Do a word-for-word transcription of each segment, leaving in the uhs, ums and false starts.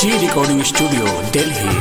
जी recording studio Delhi.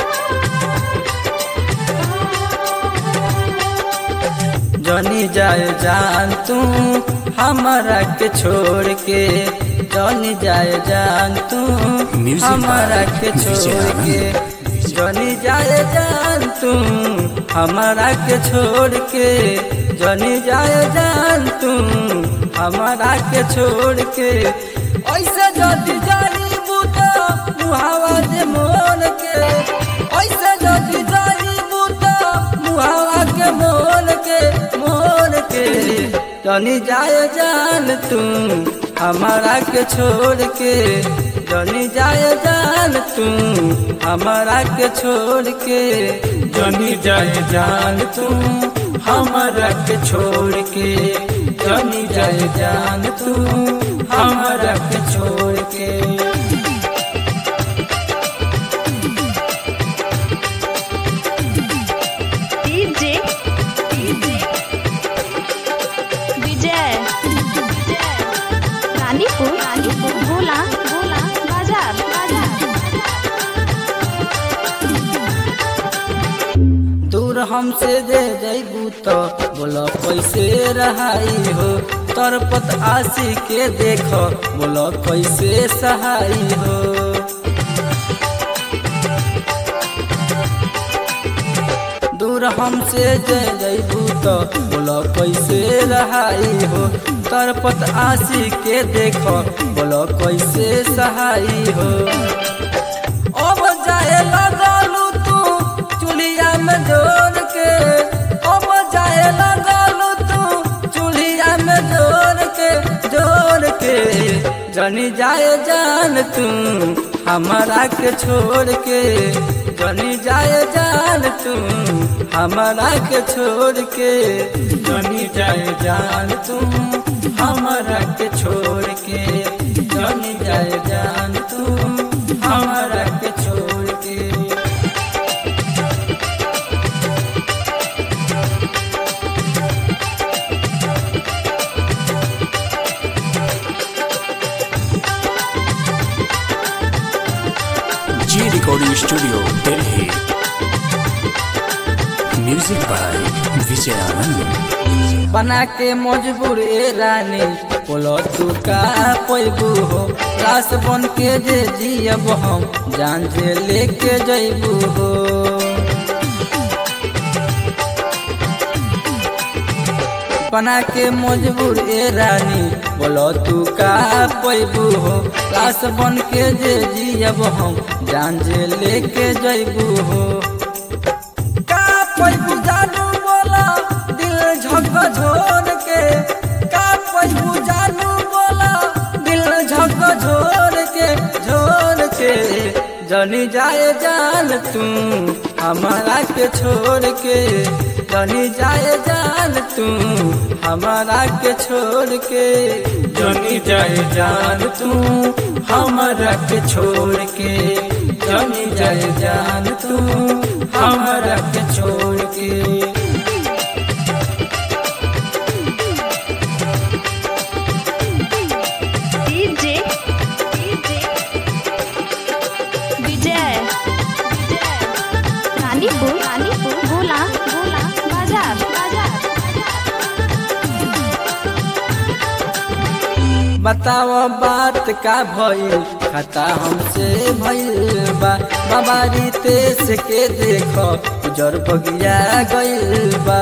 जनी जाए जान तू हमारा के छोड़ के, जनी जाए जान तू हमारा के छोड़ के, जनी जाए जान तू हमारा के छोड़ के, जनी जाए जान तू हमारा के छोड़ के। ऐसे जदी जानी बूता मुहावा जे मोन के, ऐसे जदी जानी बूता मुहावा के मोन के मोन के। जनी जाए जान तू हमारा के छोड़ के, जनी जाए जान तू हमारा के छोड़ के, जनी जाए जान तू हमारा के छोड़ के, जनी जाए जान तू हमारा के छोड़ के। डीजे विजय रानीपुर रानीपुर भोला भोला बाजार बाजार। दूर हमसे दे जैबू तो बोलो कैसे रहाई हो, तरपत आशी के देखो बोलो कैसे सहाई हो। दूर हमसे दे जैबू तो बोलो कैसे रहाई हो, तरपत आशी के देखो बोलो कैसे सहाई हो। अब जाए लगालू तू चुलिया में जोड़ के, अब जाए लगालू तू चुलिया में जोड़ के जोड़ के। जनी जाए जान तू हमारा के छोड़ के, जनी जाए जान तू हमारा के छोड़ के, जनी जाए जान तू हमारा के छोड़ के, जनी जाए जान तू हमारा के छोड़ के। G recording studio Delhi. Music by Vijay Anand. बना के मजबूर ए रानी बोलो तू का पैबू हो, लाश बन के जे जियब हम जान जे लेके जैबू हो। बना के मजबूर ए रानी बोलो तू का पैबू हो, लाश बन के जे जियब हम जान जे लेके जैबू हो। का पैबू जानू बोला दिल झकझोर के, का पैबू जानू बोला दिल झकझोर के झोर के। जनी जाए जान तू हमारा के छोड़ के, जनी जाए जान तू हमारा के छोड़ के, जनी जाए जान तू हमारा के छोड़ के, जनी जाए जान तू हमारा के छोड़ के। डीजे विजय रानीपुर रानीपुर भोला भोला बाजार बाजार। बताओ बात का भइल खता हमसे भइल बा, बाबा रितेश के देखो उजर बगिया गइल बा।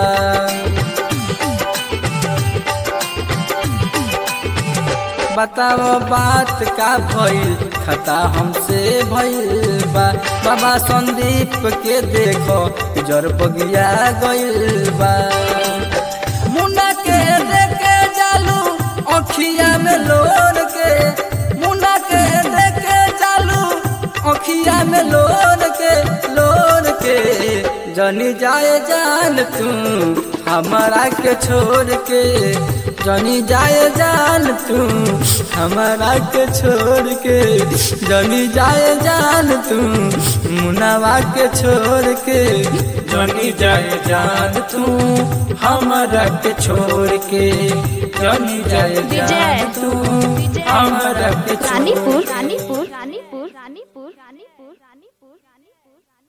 बताओ बात का भइल खता हमसे भइल बा, बाबा संदीप के देखो उजर बगिया गइल बा। मुन्ना के देखे जालू अखिया में लोर के, मुन्ना के देखे चालू अखिया में लोर के लोर के। जनी जाए जान तू हमारा के छोड़ के, जनी जाए जान तू हमारा के छोड़ के, जनी जाए जान तू मुनावा के छोड़ के, जनी जाए जान तू हमारा के छोड़ के, जनी जाए जान तू हमारा के छोड़ के। रानीपुर रानीपुर रानीपुर रानीपुर रानीपुर रानीपुर